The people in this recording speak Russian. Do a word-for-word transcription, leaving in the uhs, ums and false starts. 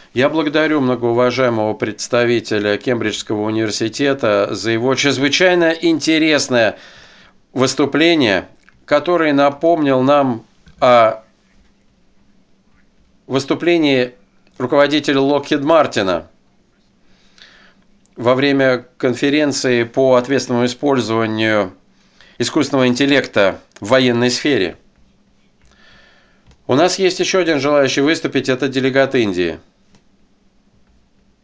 Я благодарю многоуважаемого представителя Кембриджского университета за его чрезвычайно интересное выступление, которое напомнил нам о выступлении руководителя Локхид Мартина во время конференции по ответственному использованию искусственного интеллекта в военной сфере. У нас есть еще один желающий выступить, это делегат Индии.